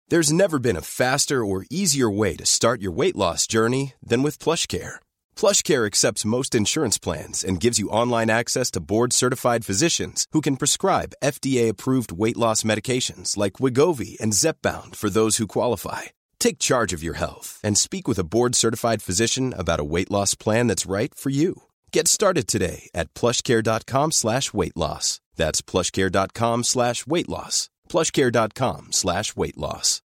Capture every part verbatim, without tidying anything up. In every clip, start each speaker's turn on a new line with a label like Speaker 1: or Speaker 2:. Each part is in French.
Speaker 1: There's never been a faster or easier way to start your weight loss journey than with PlushCare. PlushCare accepts most insurance plans and gives you online access to board-certified physicians who can prescribe F D A-approved weight loss medications like Wegovy and Zepbound for those who qualify. Take charge of your health and speak with a board-certified physician about a weight loss plan that's right for you. Get started today at plushcare.com slash weight loss. That's plushcare.com slash weight loss. plushcare.com slash weight loss.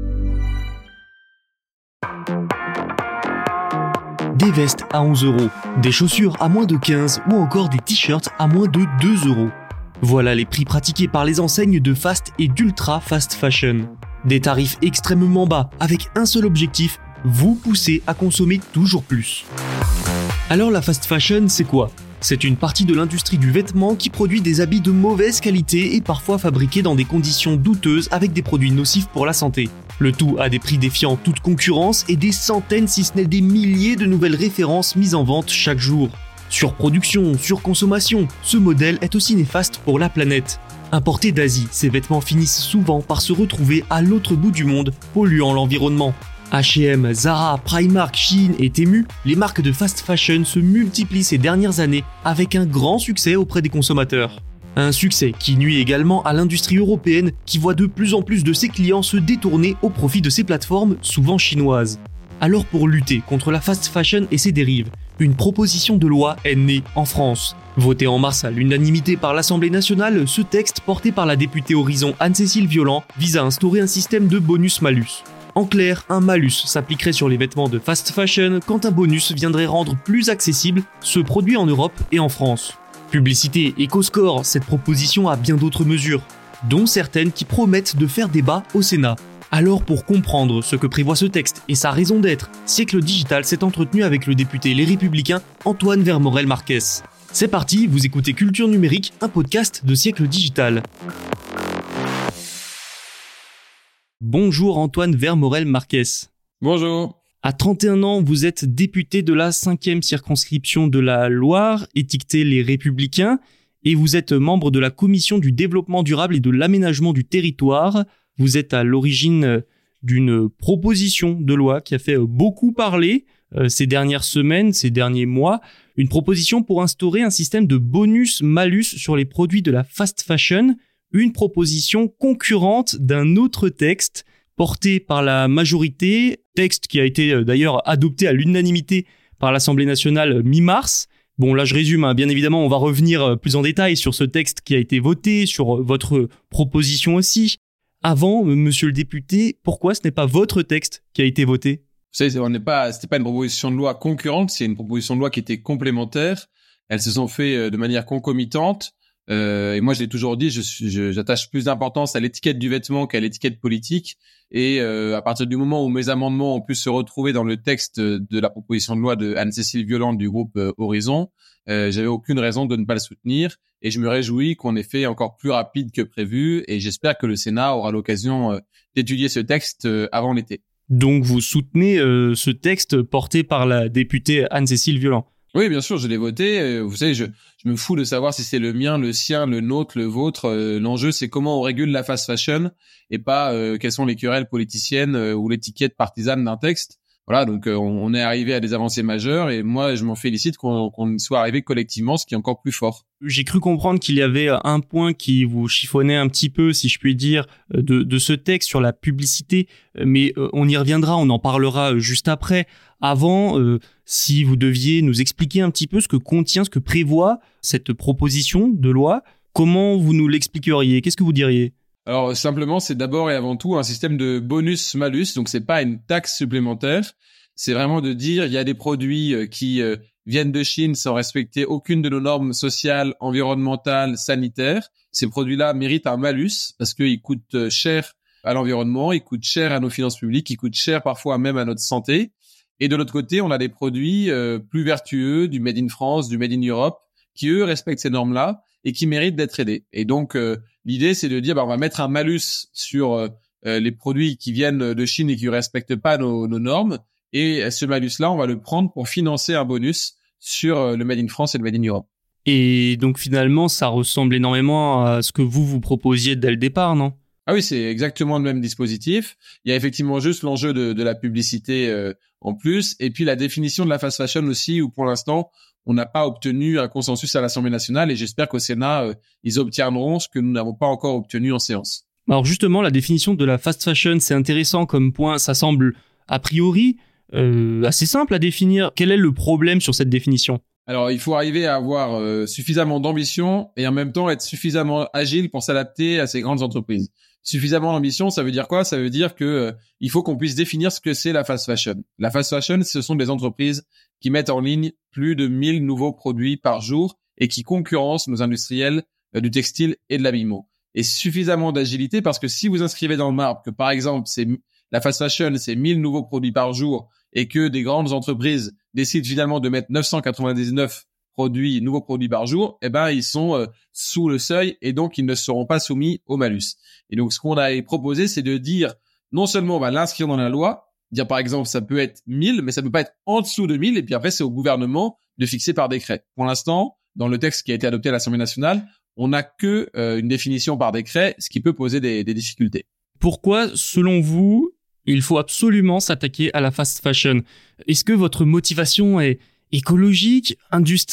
Speaker 2: Des vestes à onze euros, des chaussures à moins de quinze ou encore des t-shirts à moins de deux euros. Voilà les prix pratiqués par les enseignes de fast et d'ultra fast fashion. Des tarifs extrêmement bas avec un seul objectif, vous pousser à consommer toujours plus. Alors la fast fashion, c'est quoi ? C'est une partie de l'industrie du vêtement qui produit des habits de mauvaise qualité et parfois fabriqués dans des conditions douteuses avec des produits nocifs pour la santé. Le tout à des prix défiant toute concurrence et des centaines si ce n'est des milliers de nouvelles références mises en vente chaque jour. Surproduction, surconsommation, ce modèle est aussi néfaste pour la planète. Importés d'Asie, ces vêtements finissent souvent par se retrouver à l'autre bout du monde, polluant l'environnement. H et M, Zara, Primark, Shein et Temu, les marques de fast fashion se multiplient ces dernières années avec un grand succès auprès des consommateurs. Un succès qui nuit également à l'industrie européenne qui voit de plus en plus de ses clients se détourner au profit de ces plateformes souvent chinoises. Alors pour lutter contre la fast fashion et ses dérives, une proposition de loi est née en France. Voté en mars à l'unanimité par l'Assemblée nationale, ce texte porté par la députée Horizon Anne-Cécile Violent vise à instaurer un système de bonus-malus. En clair, un malus s'appliquerait sur les vêtements de fast fashion quand un bonus viendrait rendre plus accessible ce produit en Europe et en France. Publicité, éco-score, cette proposition a bien d'autres mesures, dont certaines qui promettent de faire débat au Sénat. Alors pour comprendre ce que prévoit ce texte et sa raison d'être, Siècle Digital s'est entretenu avec le député Les Républicains Antoine Vermorel-Marquès. C'est parti, vous écoutez Culture Numérique, un podcast de Siècle Digital. Bonjour Antoine Vermorel-Marquès.
Speaker 3: Bonjour.
Speaker 2: À trente et un ans, vous êtes député de la cinquième circonscription de la Loire, étiqueté Les Républicains, et vous êtes membre de la Commission du développement durable et de l'aménagement du territoire. Vous êtes à l'origine d'une proposition de loi qui a fait beaucoup parler ces dernières semaines, ces derniers mois. Une proposition pour instaurer un système de bonus-malus sur les produits de la fast fashion. Une proposition concurrente d'un autre texte porté par la majorité, texte qui a été d'ailleurs adopté à l'unanimité par l'Assemblée nationale mi-mars. Bon, là je résume, hein. Bien évidemment, on va revenir plus en détail sur ce texte qui a été voté, sur votre proposition aussi. Avant, monsieur le député, pourquoi ce n'est pas votre texte qui a été voté ?
Speaker 3: Vous savez, on n'est pas, c'était pas une proposition de loi concurrente, c'est une proposition de loi qui était complémentaire. Elles se sont faites de manière concomitante. Euh, et moi, je l'ai toujours dit, je, je, j'attache plus d'importance à l'étiquette du vêtement qu'à l'étiquette politique. Et euh, à partir du moment où mes amendements ont pu se retrouver dans le texte de la proposition de loi de Anne-Cécile Violent du groupe euh, Horizon, euh, j'avais aucune raison de ne pas le soutenir. Et je me réjouis qu'on ait fait encore plus rapide que prévu. Et j'espère que le Sénat aura l'occasion euh, d'étudier ce texte euh, avant l'été.
Speaker 2: Donc, vous soutenez euh, ce texte porté par la députée Anne-Cécile Violent ?
Speaker 3: Oui, bien sûr, je l'ai voté. Vous savez, je, je me fous de savoir si c'est le mien, le sien, le nôtre, le vôtre. Euh, l'enjeu, c'est comment on régule la fast fashion et pas euh, quelles sont les querelles politiciennes euh, ou l'étiquette partisane d'un texte. Voilà, donc euh, on, on est arrivé à des avancées majeures et moi, je m'en félicite qu'on, qu'on soit arrivé collectivement, ce qui est encore plus fort.
Speaker 2: J'ai cru comprendre qu'il y avait un point qui vous chiffonnait un petit peu, si je puis dire, de, de ce texte sur la publicité, mais euh, on y reviendra, on en parlera juste après. Avant, euh, si vous deviez nous expliquer un petit peu ce que contient, ce que prévoit cette proposition de loi, comment vous nous l'expliqueriez ? Qu'est-ce que vous diriez ?
Speaker 3: Alors simplement, c'est d'abord et avant tout un système de bonus-malus, donc c'est pas une taxe supplémentaire. C'est vraiment de dire il y a des produits qui euh, viennent de Chine sans respecter aucune de nos normes sociales, environnementales, sanitaires. Ces produits-là méritent un malus parce qu'ils coûtent cher à l'environnement, ils coûtent cher à nos finances publiques, ils coûtent cher parfois même à notre santé. Et de l'autre côté, on a des produits euh, plus vertueux, du Made in France, du Made in Europe, qui eux respectent ces normes-là et qui méritent d'être aidés. Et donc, euh, l'idée, c'est de dire, bah, on va mettre un malus sur euh, les produits qui viennent de Chine et qui ne respectent pas nos, nos normes. Et ce malus-là, on va le prendre pour financer un bonus sur euh, le Made in France et le Made in Europe.
Speaker 2: Et donc finalement, ça ressemble énormément à ce que vous vous proposiez dès le départ, non ?
Speaker 3: Ah oui, c'est exactement le même dispositif. Il y a effectivement juste l'enjeu de, de la publicité euh, en plus, et puis la définition de la fast fashion aussi, où pour l'instant, on n'a pas obtenu un consensus à l'Assemblée nationale, et j'espère qu'au Sénat, euh, ils obtiendront ce que nous n'avons pas encore obtenu en séance.
Speaker 2: Alors justement, la définition de la fast fashion, c'est intéressant comme point. Ça semble a priori euh, assez simple à définir. Quel est le problème sur cette définition ?
Speaker 3: Alors, il faut arriver à avoir euh, suffisamment d'ambition et en même temps être suffisamment agile pour s'adapter à ces grandes entreprises. Suffisamment d'ambition, ça veut dire quoi ? Ça veut dire que euh, il faut qu'on puisse définir ce que c'est la fast fashion. La fast fashion, ce sont des entreprises qui mettent en ligne plus de mille nouveaux produits par jour et qui concurrencent nos industriels euh, du textile et de l'habillement. Et suffisamment d'agilité parce que si vous inscrivez dans le marbre que, par exemple, c'est la fast fashion, c'est mille nouveaux produits par jour et que des grandes entreprises décident finalement de mettre neuf cent quatre-vingt-dix-neuf produits, nouveaux produits par jour, eh ben, ils sont euh, sous le seuil et donc ils ne seront pas soumis au malus. Et donc, ce qu'on a proposé, c'est de dire, non seulement on va l'inscrire dans la loi, dire par exemple, ça peut être mille, mais ça peut pas être en dessous de mille, et puis après, c'est au gouvernement de fixer par décret. Pour l'instant, dans le texte qui a été adopté à l'Assemblée nationale, on n'a que euh, une définition par décret, ce qui peut poser des, des difficultés.
Speaker 2: Pourquoi, selon vous, il faut absolument s'attaquer à la fast fashion ? Est-ce que votre motivation est écologique, industrielle ?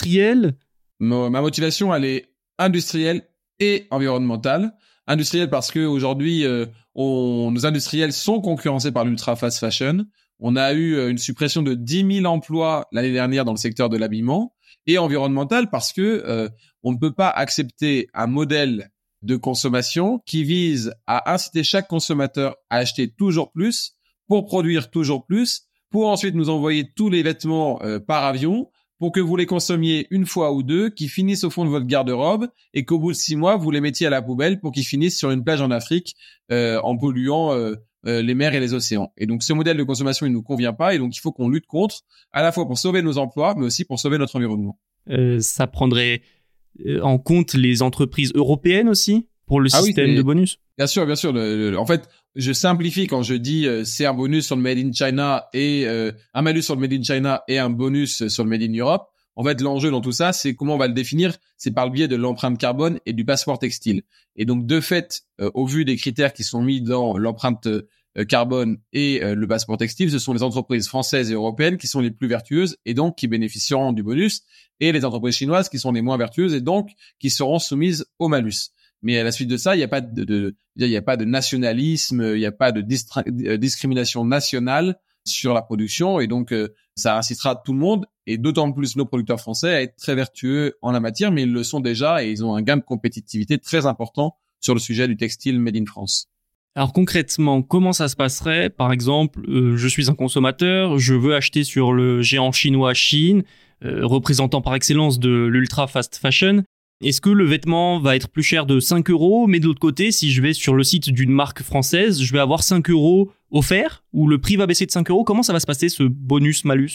Speaker 3: Ma motivation, elle est industrielle et environnementale. Industrielle parce que aujourd'hui, euh, on, nos industriels sont concurrencés par l'ultra fast fashion. On a eu une suppression de dix mille emplois l'année dernière dans le secteur de l'habillement. Et environnementale parce que euh, on ne peut pas accepter un modèle de consommation qui vise à inciter chaque consommateur à acheter toujours plus pour produire toujours plus, pour ensuite nous envoyer tous les vêtements euh, par avion pour que vous les consommiez une fois ou deux, qui finissent au fond de votre garde-robe et qu'au bout de six mois, vous les mettiez à la poubelle pour qu'ils finissent sur une plage en Afrique euh, en polluant euh, euh, les mers et les océans. Et donc, ce modèle de consommation, il nous convient pas et donc il faut qu'on lutte contre, à la fois pour sauver nos emplois, mais aussi pour sauver notre environnement.
Speaker 2: Euh, ça prendrait en compte les entreprises européennes aussi pour le
Speaker 3: ah
Speaker 2: système
Speaker 3: oui,
Speaker 2: de bonus ?
Speaker 3: Bien sûr, bien sûr. Le, le, en fait, je simplifie quand je dis euh, c'est un bonus sur le Made in China et euh, un malus sur le Made in China et un bonus sur le Made in Europe. En fait, l'enjeu dans tout ça, c'est comment on va le définir. C'est par le biais de l'empreinte carbone et du passeport textile. Et donc, de fait, euh, au vu des critères qui sont mis dans l'empreinte euh, carbone et euh, le passeport textile, ce sont les entreprises françaises et européennes qui sont les plus vertueuses et donc qui bénéficieront du bonus, et les entreprises chinoises qui sont les moins vertueuses et donc qui seront soumises au malus. Mais à la suite de ça, il n'y a pas de, de, il y a pas de nationalisme, il n'y a pas de distra- discrimination nationale sur la production, et donc euh, ça incitera tout le monde, et d'autant plus nos producteurs français, à être très vertueux en la matière, mais ils le sont déjà et ils ont un gain de compétitivité très important sur le sujet du textile made in France.
Speaker 2: Alors concrètement, comment ça se passerait ? Par exemple, euh, je suis un consommateur, je veux acheter sur le géant chinois Shein, euh, représentant par excellence de l'ultra fast fashion. Est-ce que le vêtement va être plus cher de cinq euros, mais de l'autre côté, si je vais sur le site d'une marque française, je vais avoir cinq euros offerts, ou le prix va baisser de cinq euros ? Comment ça va se passer, ce bonus-malus ?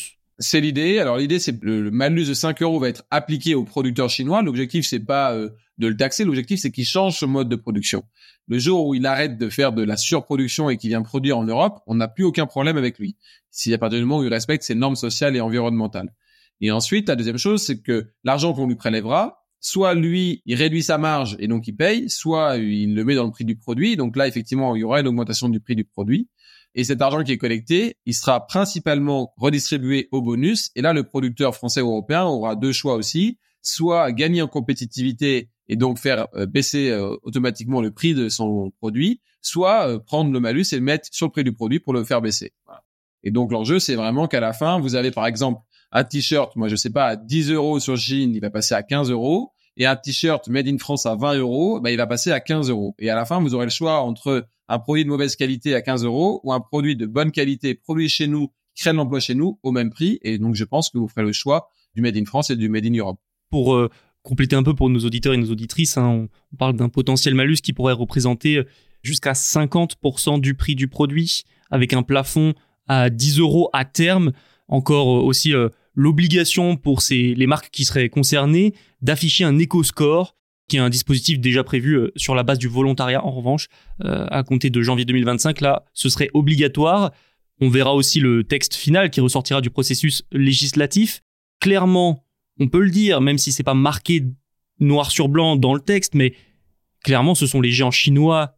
Speaker 3: C'est l'idée. Alors l'idée, c'est que le, le malus de cinq euros va être appliqué aux producteurs chinois. L'objectif, c'est pas euh, de le taxer. L'objectif, c'est qu'il change son mode de production. Le jour où il arrête de faire de la surproduction et qu'il vient produire en Europe, on n'a plus aucun problème avec lui. Si à partir du moment où il respecte ses normes sociales et environnementales. Et ensuite, la deuxième chose, c'est que l'argent qu'on lui prélèvera, soit lui, il réduit sa marge et donc il paye, soit il le met dans le prix du produit. Donc là, effectivement, il y aura une augmentation du prix du produit. Et cet argent qui est collecté, il sera principalement redistribué au bonus. Et là, le producteur français ou européen aura deux choix aussi. Soit gagner en compétitivité et donc faire euh, baisser euh, automatiquement le prix de son produit, soit euh, prendre le malus et le mettre sur le prix du produit pour le faire baisser. Voilà. Et donc, l'enjeu, c'est vraiment qu'à la fin, vous avez par exemple un t-shirt, moi je sais pas, à dix euros sur Shein, il va passer à quinze euros. Et un t-shirt made in France à vingt euros, bah, il va passer à quinze euros. Et à la fin, vous aurez le choix entre un produit de mauvaise qualité à quinze euros ou un produit de bonne qualité produit chez nous, qui crée de l'emploi chez nous au même prix. Et donc, je pense que vous ferez le choix du made in France et du made in Europe.
Speaker 2: Pour euh, compléter un peu pour nos auditeurs et nos auditrices, hein, on, on parle d'un potentiel malus qui pourrait représenter jusqu'à cinquante pour cent du prix du produit, avec un plafond à dix euros à terme. Encore euh, aussi euh, l'obligation pour ces, les marques qui seraient concernées d'afficher un éco-score, qui est un dispositif déjà prévu euh, sur la base du volontariat. En revanche, euh, à compter de janvier deux mille vingt-cinq, là, ce serait obligatoire. On verra aussi le texte final qui ressortira du processus législatif. Clairement, on peut le dire, même si c'est pas marqué noir sur blanc dans le texte, mais clairement, ce sont les géants chinois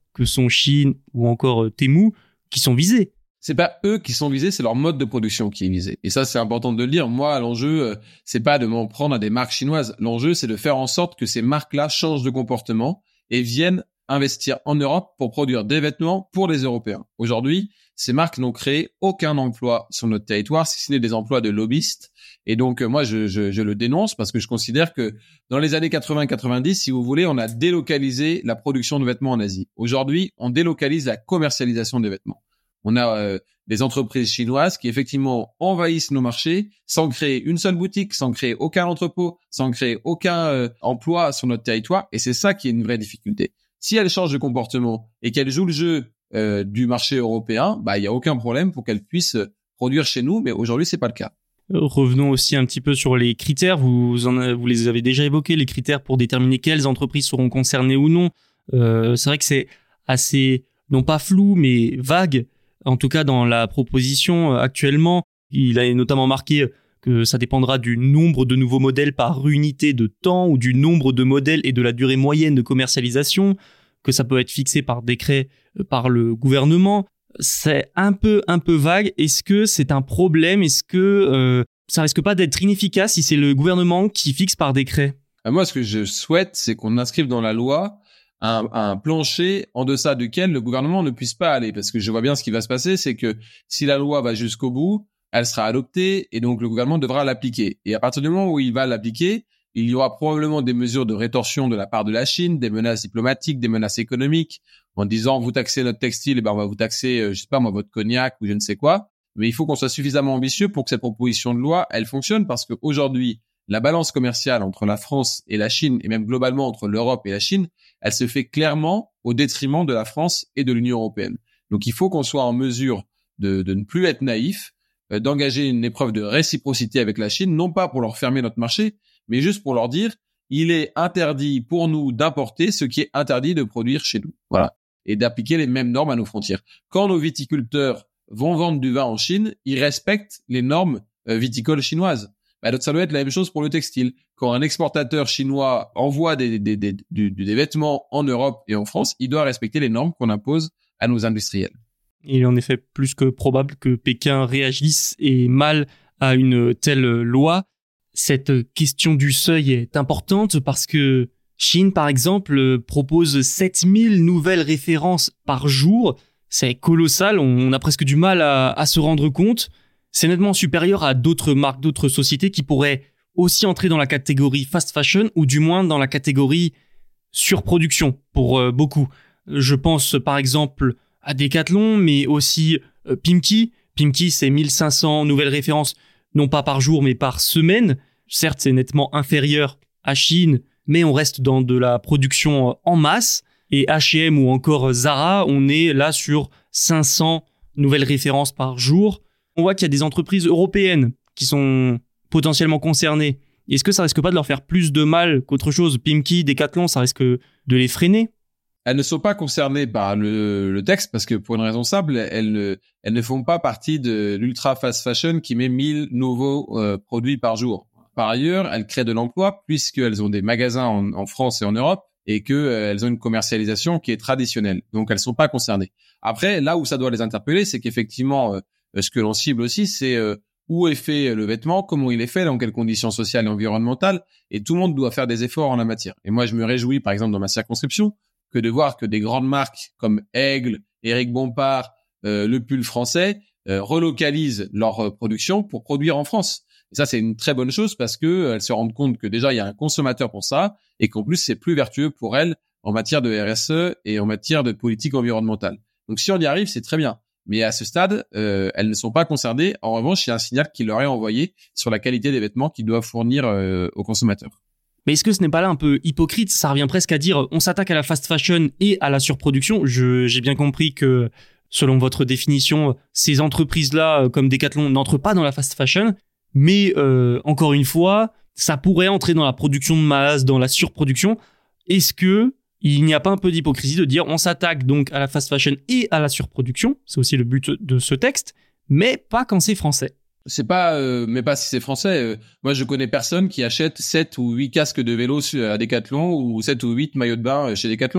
Speaker 2: que sont Chine ou encore euh, Temu qui sont visés.
Speaker 3: C'est pas eux qui sont visés, c'est leur mode de production qui est visé. Et ça, c'est important de le dire. Moi, l'enjeu, euh, c'est pas de m'en prendre à des marques chinoises. L'enjeu, c'est de faire en sorte que ces marques-là changent de comportement et viennent investir en Europe pour produire des vêtements pour les Européens. Aujourd'hui, ces marques n'ont créé aucun emploi sur notre territoire, si ce n'est des emplois de lobbyistes. Et donc, euh, moi, je, je, je le dénonce parce que je considère que dans les années quatre-vingts quatre-vingt-dix, si vous voulez, on a délocalisé la production de vêtements en Asie. Aujourd'hui, on délocalise la commercialisation des vêtements. On a euh, des entreprises chinoises qui effectivement envahissent nos marchés sans créer une seule boutique, sans créer aucun entrepôt, sans créer aucun euh, emploi sur notre territoire. Et c'est ça qui est une vraie difficulté. Si elles changent de comportement et qu'elles jouent le jeu euh, du marché européen, bah il y a aucun problème pour qu'elles puissent produire chez nous. Mais aujourd'hui, c'est pas le cas.
Speaker 2: Revenons aussi un petit peu sur les critères. Vous en, vous les avez déjà évoqués, les critères pour déterminer quelles entreprises seront concernées ou non. Euh, c'est vrai que c'est assez, non pas flou, mais vague. En tout cas, dans la proposition actuellement, il a notamment marqué que ça dépendra du nombre de nouveaux modèles par unité de temps ou du nombre de modèles et de la durée moyenne de commercialisation, que ça peut être fixé par décret par le gouvernement. C'est un peu, un peu vague. Est-ce que c'est un problème? Est-ce que euh, ça risque pas d'être inefficace si c'est le gouvernement qui fixe par décret?
Speaker 3: Moi, ce que je souhaite, c'est qu'on inscrive dans la loi Un, un plancher en deçà duquel le gouvernement ne puisse pas aller. Parce que je vois bien ce qui va se passer, c'est que si la loi va jusqu'au bout, elle sera adoptée et donc le gouvernement devra l'appliquer. Et à partir du moment où il va l'appliquer, il y aura probablement des mesures de rétorsion de la part de la Chine, des menaces diplomatiques, des menaces économiques, en disant vous taxez notre textile, et ben on va vous taxer, euh, je sais pas moi, votre cognac ou je ne sais quoi. Mais il faut qu'on soit suffisamment ambitieux pour que cette proposition de loi, elle fonctionne, parce qu'aujourd'hui, la balance commerciale entre la France et la Chine, et même globalement entre l'Europe et la Chine, elle se fait clairement au détriment de la France et de l'Union européenne. Donc il faut qu'on soit en mesure de, de ne plus être naïf, euh, d'engager une épreuve de réciprocité avec la Chine, non pas pour leur fermer notre marché, mais juste pour leur dire il est interdit pour nous d'importer ce qui est interdit de produire chez nous. Voilà. Et d'appliquer les mêmes normes à nos frontières. Quand nos viticulteurs vont vendre du vin en Chine, ils respectent les normes euh, viticoles chinoises. Bah, ça doit être la même chose pour le textile. Quand un exportateur chinois envoie des, des, des, des, des vêtements en Europe et en France, il doit respecter les normes qu'on impose à nos industriels.
Speaker 2: Il est en effet plus que probable que Pékin réagisse et mal à une telle loi. Cette question du seuil est importante parce que Chine, par exemple, propose sept mille nouvelles références par jour. C'est colossal, on a presque du mal à, à se rendre compte. C'est nettement supérieur à d'autres marques, d'autres sociétés qui pourraient aussi entrer dans la catégorie fast fashion ou du moins dans la catégorie surproduction pour euh, beaucoup. Je pense par exemple à Decathlon, mais aussi euh, Pimki. Pimki, c'est mille cinq cents nouvelles références, non pas par jour, mais par semaine. Certes, c'est nettement inférieur à Chine, mais on reste dans de la production en masse. Et H et M ou encore Zara, on est là sur cinq cents nouvelles références par jour. On voit qu'il y a des entreprises européennes qui sont potentiellement concernées. Est-ce que ça risque pas de leur faire plus de mal qu'autre chose? Pimki, Decathlon, ça risque de les freiner?
Speaker 3: Elles ne sont pas concernées par le, le texte parce que pour une raison simple, elles ne, elles ne font pas partie de l'ultra fast fashion qui met mille nouveaux euh, produits par jour. Par ailleurs, elles créent de l'emploi puisqu'elles ont des magasins en, en France et en Europe et qu'elles euh, ont une commercialisation qui est traditionnelle. Donc, elles sont pas concernées. Après, là où ça doit les interpeller, c'est qu'effectivement, euh, ce que l'on cible aussi, c'est euh, où est fait le vêtement, comment il est fait, dans quelles conditions sociales et environnementales. Et tout le monde doit faire des efforts en la matière. Et moi, je me réjouis, par exemple, dans ma circonscription, que de voir que des grandes marques comme Aigle, Éric Bompard, euh, Le Pull français euh, relocalisent leur euh, production pour produire en France. Et ça, c'est une très bonne chose parce que euh, elles se rendent compte que déjà, il y a un consommateur pour ça et qu'en plus, c'est plus vertueux pour elles en matière de R S E et en matière de politique environnementale. Donc, si on y arrive, c'est très bien. Mais à ce stade, euh, elles ne sont pas concernées. En revanche, il y a un signal qui leur est envoyé sur la qualité des vêtements qu'ils doivent fournir euh, aux consommateurs.
Speaker 2: Mais est-ce que ce n'est pas là un peu hypocrite? Ça revient presque à dire on s'attaque à la fast fashion et à la surproduction. Je, j'ai bien compris que, selon votre définition, ces entreprises-là, comme Decathlon, n'entrent pas dans la fast fashion. Mais euh, encore une fois, ça pourrait entrer dans la production de masse, dans la surproduction. Est-ce que il n'y a pas un peu d'hypocrisie de dire on s'attaque donc à la fast fashion et à la surproduction? C'est aussi le but de ce texte, mais pas quand c'est français.
Speaker 3: C'est pas, euh, mais pas si c'est français. Euh, moi, je connais personne qui achète sept ou huit casques de vélo à Decathlon ou sept ou huit maillots de bain chez Decathlon.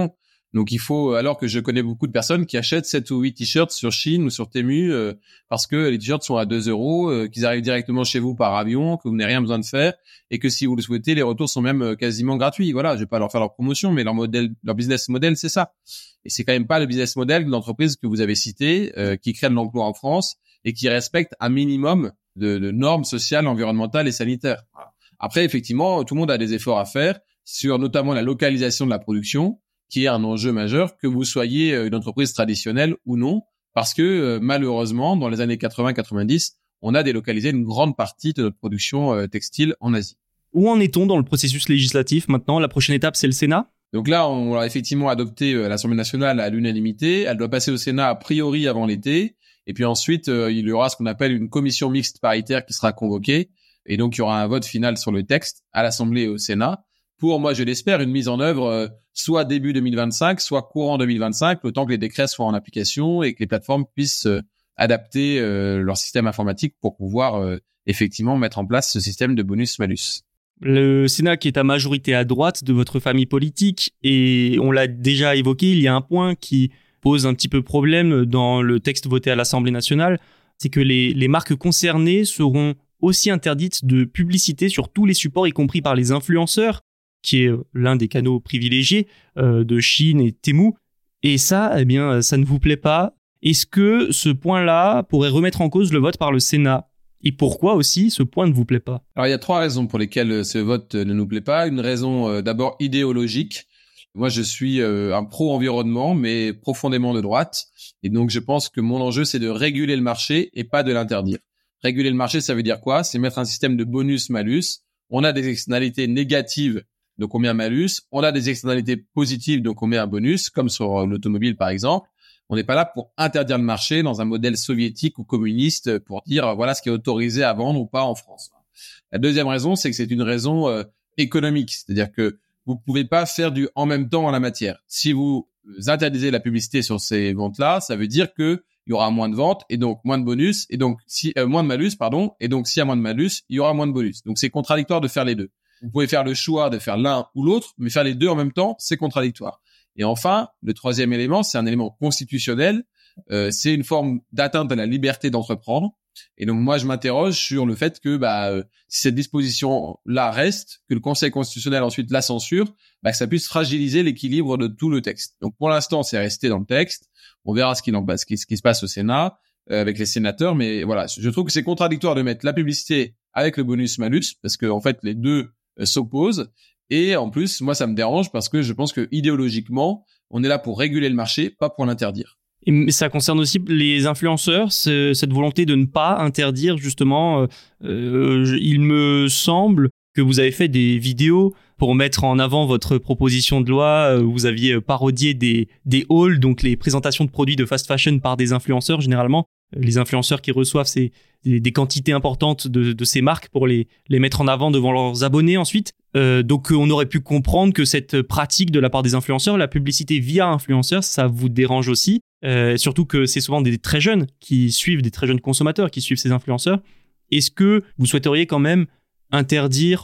Speaker 3: Donc il faut, alors que je connais beaucoup de personnes qui achètent sept ou huit t-shirts sur Shein ou sur Temu euh, parce que les t-shirts sont à deux euros, euh, qu'ils arrivent directement chez vous par avion, que vous n'avez rien besoin de faire et que si vous le souhaitez, les retours sont même euh, quasiment gratuits. Voilà, je vais pas leur faire leur promotion, mais leur modèle, leur business model, c'est ça. Et c'est quand même pas le business model de l'entreprise que vous avez cité, euh, qui crée de l'emploi en France et qui respecte un minimum de, de normes sociales, environnementales et sanitaires. Voilà. Après, effectivement, tout le monde a des efforts à faire sur notamment la localisation de la production, qui est un enjeu majeur, que vous soyez une entreprise traditionnelle ou non, parce que euh, malheureusement, dans les années quatre-vingts quatre-vingt-dix, on a délocalisé une grande partie de notre production euh, textile en Asie.
Speaker 2: Où en est-on dans le processus législatif maintenant ? La prochaine étape, c'est le Sénat ?
Speaker 3: Donc là, on l'a effectivement adopté à l'Assemblée nationale à l'unanimité. Elle doit passer au Sénat a priori avant l'été. Et puis ensuite, euh, il y aura ce qu'on appelle une commission mixte paritaire qui sera convoquée. Et donc, il y aura un vote final sur le texte à l'Assemblée et au Sénat pour, moi, je l'espère, une mise en œuvre euh, soit début deux mille vingt-cinq, soit courant deux mille vingt-cinq, le temps que les décrets soient en application et que les plateformes puissent euh, adapter euh, leur système informatique pour pouvoir euh, effectivement mettre en place ce système de bonus-malus.
Speaker 2: Le Sénat qui est à majorité à droite de votre famille politique, et on l'a déjà évoqué, il y a un point qui pose un petit peu problème dans le texte voté à l'Assemblée nationale, c'est que les, les marques concernées seront aussi interdites de publicité sur tous les supports, y compris par les influenceurs, qui est l'un des canaux privilégiés euh, de Shein et Temu. Et ça, eh bien, ça ne vous plaît pas. Est-ce que ce point-là pourrait remettre en cause le vote par le Sénat ? Et pourquoi aussi ce point ne vous plaît pas ?
Speaker 3: Alors, il y a trois raisons pour lesquelles ce vote ne nous plaît pas. Une raison euh, d'abord idéologique. Moi, je suis euh, un pro-environnement, mais profondément de droite. Et donc, je pense que mon enjeu, c'est de réguler le marché et pas de l'interdire. Réguler le marché, ça veut dire quoi ? C'est mettre un système de bonus-malus. On a des externalités négatives, donc on met un malus. On a des externalités positives, donc on met un bonus, comme sur l'automobile, par exemple. On n'est pas là pour interdire le marché dans un modèle soviétique ou communiste pour dire voilà ce qui est autorisé à vendre ou pas en France. La deuxième raison, c'est que c'est une raison euh, économique, c'est-à-dire que vous pouvez pas faire du en même temps en la matière. Si vous interdisez la publicité sur ces ventes-là, ça veut dire que il y aura moins de ventes et donc moins de bonus et donc si euh, moins de malus pardon et donc s'il y a moins de malus, il y aura moins de bonus. Donc c'est contradictoire de faire les deux. Vous pouvez faire le choix de faire l'un ou l'autre, mais faire les deux en même temps, c'est contradictoire. Et enfin, le troisième élément, c'est un élément constitutionnel. Euh, c'est une forme d'atteinte à la liberté d'entreprendre. Et donc moi, je m'interroge sur le fait que bah, euh, si cette disposition-là reste, que le Conseil constitutionnel ensuite la censure, bah, que ça puisse fragiliser l'équilibre de tout le texte. Donc pour l'instant, c'est resté dans le texte. On verra ce qu'il en passe, ce qui se passe au Sénat euh, avec les sénateurs. Mais voilà, je trouve que c'est contradictoire de mettre la publicité avec le bonus-malus parce que en fait, les deux euh, s'opposent. Et en plus, moi, ça me dérange parce que je pense que idéologiquement, on est là pour réguler le marché, pas pour l'interdire.
Speaker 2: Et ça concerne aussi les influenceurs, cette volonté de ne pas interdire, justement. Euh, il me semble que vous avez fait des vidéos pour mettre en avant votre proposition de loi. Vous aviez parodié des, des hauls, donc les présentations de produits de fast fashion par des influenceurs, généralement. Les influenceurs qui reçoivent ces, des, des quantités importantes de, de ces marques pour les, les mettre en avant devant leurs abonnés ensuite. Euh, donc on aurait pu comprendre que cette pratique de la part des influenceurs, la publicité via influenceurs, ça vous dérange aussi. Euh, surtout que c'est souvent des très jeunes qui suivent, des très jeunes consommateurs qui suivent ces influenceurs. Est-ce que vous souhaiteriez quand même interdire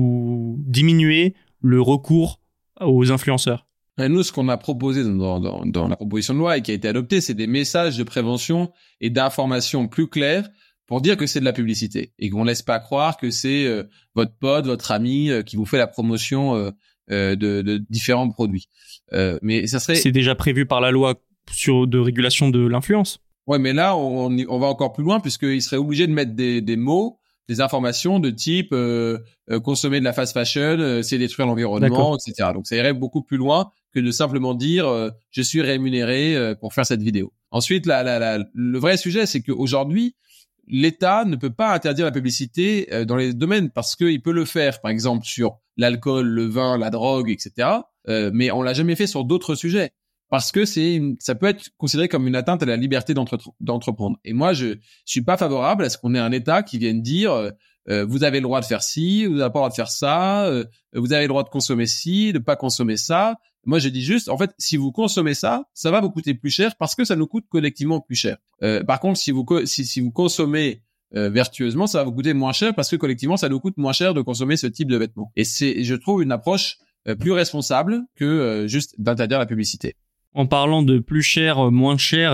Speaker 2: ou diminuer le recours aux influenceurs ?
Speaker 3: Et nous, ce qu'on a proposé dans, dans, dans la proposition de loi et qui a été adopté, c'est des messages de prévention et d'information plus clairs pour dire que c'est de la publicité et qu'on laisse pas croire que c'est euh, votre pote, votre ami euh, qui vous fait la promotion euh, euh, de, de différents produits. Euh, mais ça serait.
Speaker 2: C'est déjà prévu par la loi sur de régulation de l'influence.
Speaker 3: Ouais, mais là, on, on va encore plus loin puisqu'il serait obligé de mettre des, des mots, des informations de type euh, euh, consommer de la fast fashion, euh, c'est détruire l'environnement, D'accord. et cetera. Donc ça irait beaucoup plus loin que de simplement dire euh, je suis rémunéré euh, pour faire cette vidéo. Ensuite, la, la, la, le vrai sujet, c'est qu'aujourd'hui, l'État ne peut pas interdire la publicité euh, dans les domaines parce qu'il peut le faire, par exemple, sur l'alcool, le vin, la drogue, et cetera. Euh, mais on l'a jamais fait sur d'autres sujets parce que c'est une, ça peut être considéré comme une atteinte à la liberté d'entre, d'entreprendre. Et moi, je suis pas favorable à ce qu'on ait un État qui vienne dire euh, euh, vous avez le droit de faire ci, vous n'avez pas le droit de faire ça, euh, vous avez le droit de consommer ci, de pas consommer ça. Moi, je dis juste, en fait, si vous consommez ça, ça va vous coûter plus cher parce que ça nous coûte collectivement plus cher. Euh, par contre, si vous si, si vous consommez euh, vertueusement, ça va vous coûter moins cher parce que collectivement, ça nous coûte moins cher de consommer ce type de vêtements. Et c'est, je trouve, une approche euh, plus responsable que euh, juste d'interdire la publicité.
Speaker 2: En parlant de plus cher, moins cher,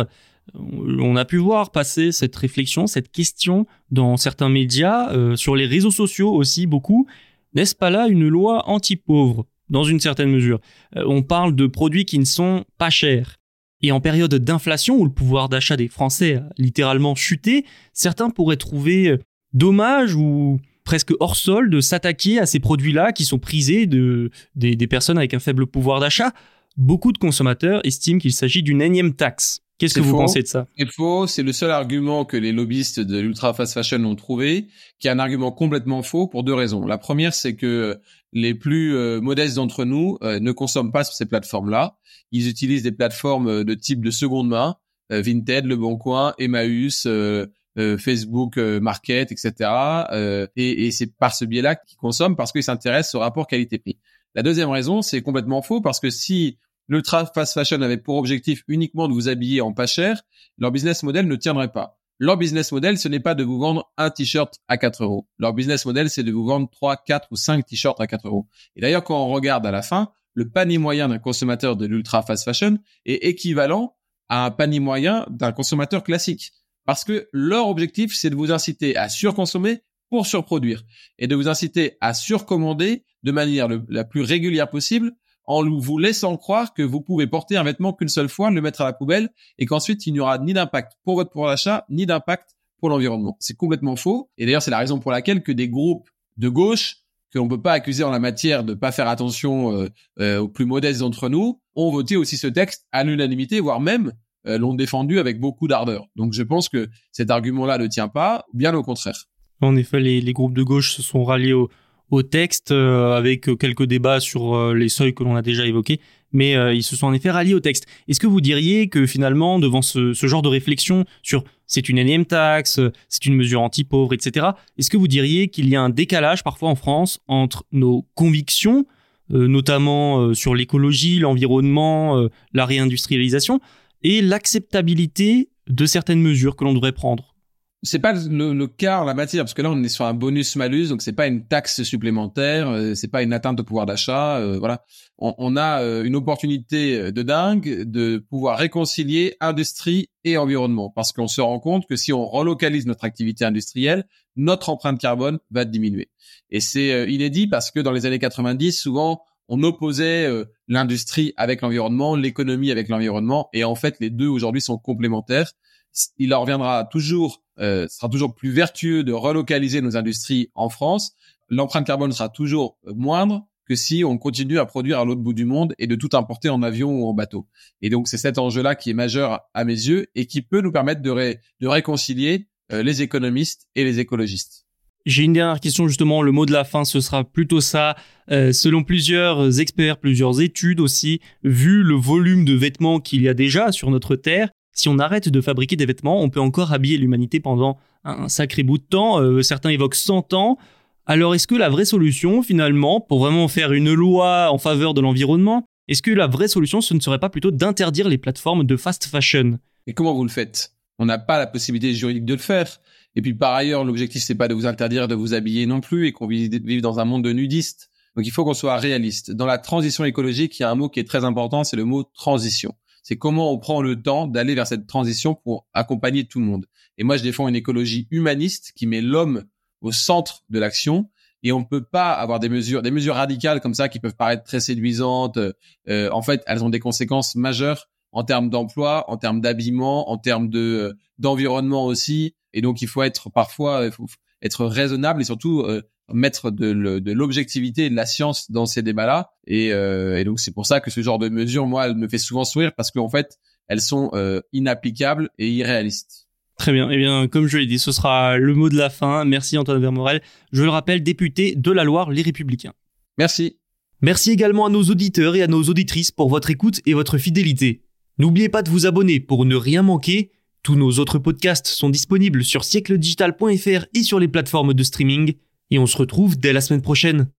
Speaker 2: on a pu voir passer cette réflexion, cette question dans certains médias, euh, sur les réseaux sociaux aussi beaucoup. N'est-ce pas là une loi anti-pauvre, dans une certaine mesure ? euh, On parle de produits qui ne sont pas chers. Et en période d'inflation, où le pouvoir d'achat des Français a littéralement chuté, certains pourraient trouver dommage ou presque hors sol de s'attaquer à ces produits-là qui sont prisés de, des, des personnes avec un faible pouvoir d'achat. Beaucoup de consommateurs estiment qu'il s'agit d'une énième taxe. Qu'est-ce
Speaker 3: c'est
Speaker 2: que vous
Speaker 3: faux.
Speaker 2: pensez de ça ?
Speaker 3: C'est faux. C'est le seul argument que les lobbyistes de l'ultra fast fashion ont trouvé, qui est un argument complètement faux pour deux raisons. La première, c'est que les plus euh, modestes d'entre nous euh, ne consomment pas sur ces plateformes-là. Ils utilisent des plateformes de type de seconde main, euh, Vinted, Le Bon Coin, Emmaüs, euh, euh, Facebook euh, Market, et cetera. Euh, et, et c'est par ce biais-là qu'ils consomment parce qu'ils s'intéressent au rapport qualité-prix. La deuxième raison, c'est complètement faux parce que si l'ultra fast fashion avait pour objectif uniquement de vous habiller en pas cher, leur business model ne tiendrait pas. Leur business model, ce n'est pas de vous vendre un t-shirt à quatre euros. Leur business model, c'est de vous vendre trois, quatre ou cinq t-shirts à quatre euros. Et d'ailleurs, quand on regarde à la fin, le panier moyen d'un consommateur de l'ultra fast fashion est équivalent à un panier moyen d'un consommateur classique. Parce que leur objectif, c'est de vous inciter à surconsommer pour surproduire et de vous inciter à surcommander de manière le, la plus régulière possible en vous laissant croire que vous pouvez porter un vêtement qu'une seule fois, le mettre à la poubelle et qu'ensuite il n'y aura ni d'impact pour votre pouvoir d'achat, ni d'impact pour l'environnement. C'est complètement faux. Et d'ailleurs, c'est la raison pour laquelle que des groupes de gauche, que l'on peut pas accuser en la matière de pas faire attention euh, euh, aux plus modestes d'entre nous, ont voté aussi ce texte à l'unanimité, voire même euh, l'ont défendu avec beaucoup d'ardeur. Donc je pense que cet argument-là ne tient pas, bien au contraire.
Speaker 2: En effet, les, les groupes de gauche se sont ralliés au au texte euh, avec quelques débats sur euh, les seuils que l'on a déjà évoqués, mais euh, ils se sont en effet ralliés au texte. Est-ce que vous diriez que finalement, devant ce, ce genre de réflexion sur c'est une énième taxe, c'est une mesure anti-pauvre, et cetera, est-ce que vous diriez qu'il y a un décalage parfois en France entre nos convictions, euh, notamment euh, sur l'écologie, l'environnement, euh, la réindustrialisation, et l'acceptabilité de certaines mesures que l'on devrait prendre ?
Speaker 3: C'est pas le, le cas en la matière, parce que là, on est sur un bonus-malus, donc c'est pas une taxe supplémentaire, euh, c'est pas une atteinte de pouvoir d'achat, euh, voilà. On, on a euh, une opportunité de dingue de pouvoir réconcilier industrie et environnement, parce qu'on se rend compte que si on relocalise notre activité industrielle, notre empreinte carbone va diminuer. Et c'est euh, inédit parce que dans les années quatre-vingt-dix, souvent, on opposait euh, l'industrie avec l'environnement, l'économie avec l'environnement, et en fait, les deux aujourd'hui sont complémentaires. Il leur reviendra toujours, euh, sera toujours plus vertueux de relocaliser nos industries en France. L'empreinte carbone sera toujours moindre que si on continue à produire à l'autre bout du monde et de tout importer en avion ou en bateau. Et donc, c'est cet enjeu-là qui est majeur à mes yeux et qui peut nous permettre de, ré- de réconcilier euh, les économistes et les écologistes.
Speaker 2: J'ai une dernière question, justement, le mot de la fin, ce sera plutôt ça. Euh, selon plusieurs experts, plusieurs études aussi, vu le volume de vêtements qu'il y a déjà sur notre Terre, si on arrête de fabriquer des vêtements, on peut encore habiller l'humanité pendant un sacré bout de temps. Euh, certains évoquent cent ans. Alors, est-ce que la vraie solution, finalement, pour vraiment faire une loi en faveur de l'environnement, est-ce que la vraie solution, ce ne serait pas plutôt d'interdire les plateformes de fast fashion ?
Speaker 3: Et comment vous le faites ? On n'a pas la possibilité juridique de le faire. Et puis, par ailleurs, l'objectif, c'est pas de vous interdire de vous habiller non plus et qu'on vive dans un monde de nudistes. Donc, il faut qu'on soit réaliste. Dans la transition écologique, il y a un mot qui est très important, c'est le mot transition. C'est comment on prend le temps d'aller vers cette transition pour accompagner tout le monde. Et moi, je défends une écologie humaniste qui met l'homme au centre de l'action. Et on ne peut pas avoir des mesures, des mesures radicales comme ça qui peuvent paraître très séduisantes. Euh, en fait, elles ont des conséquences majeures en termes d'emploi, en termes d'habillement, en termes de euh, d'environnement aussi. Et donc, il faut être parfois, il faut être raisonnable et surtout euh, mettre de, le, de l'objectivité et de la science dans ces débats-là. Et, euh, et donc, c'est pour ça que ce genre de mesures, moi, elles me fait souvent sourire parce qu'en fait, elles sont euh, inapplicables et irréalistes.
Speaker 2: Très bien. Eh bien, comme je l'ai dit, ce sera le mot de la fin. Merci Antoine Vermorel. Je le rappelle, député de la Loire, Les Républicains.
Speaker 3: Merci.
Speaker 2: Merci également à nos auditeurs et à nos auditrices pour votre écoute et votre fidélité. N'oubliez pas de vous abonner pour ne rien manquer. Tous nos autres podcasts sont disponibles sur siècle digital point f r et sur les plateformes de streaming. Et on se retrouve dès la semaine prochaine.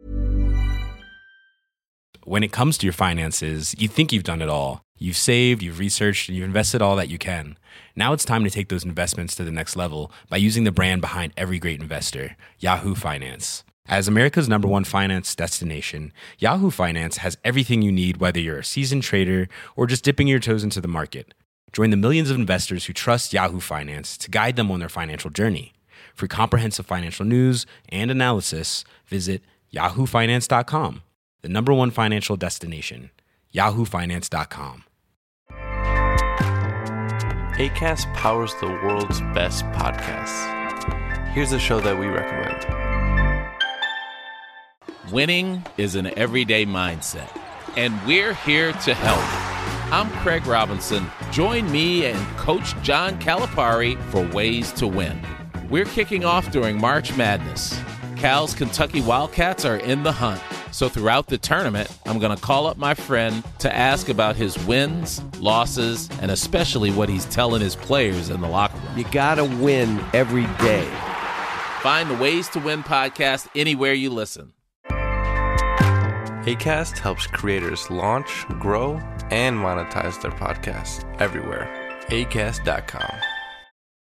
Speaker 4: When it comes to your finances, you think you've done it all. You've saved, you've researched, and you've invested all that you can. Now it's time to take those investments to the next level by using the brand behind every great investor, Yahoo Finance. As America's number one finance destination, Yahoo Finance has everything you need, whether you're a seasoned trader or just dipping your toes into the market. Join the millions of investors who trust Yahoo Finance to guide them on their financial journey. For comprehensive financial news and analysis, visit yahoo finance dot com, the number one financial destination, yahoo finance dot com.
Speaker 5: Acast powers the world's best podcasts. Here's a show that we recommend.
Speaker 6: Winning is an everyday mindset, and we're here to help. I'm Craig Robinson. Join me and Coach John Calipari for Ways to Win. We're kicking off during March Madness. Cal's Kentucky Wildcats are in the hunt. So throughout the tournament, I'm going to call up my friend to ask about his wins, losses, and especially what he's telling his players in the locker room.
Speaker 7: You got to win every day.
Speaker 6: Find the Ways to Win podcast anywhere you listen.
Speaker 5: Acast helps creators launch, grow, and monetize their podcasts everywhere. acast dot com.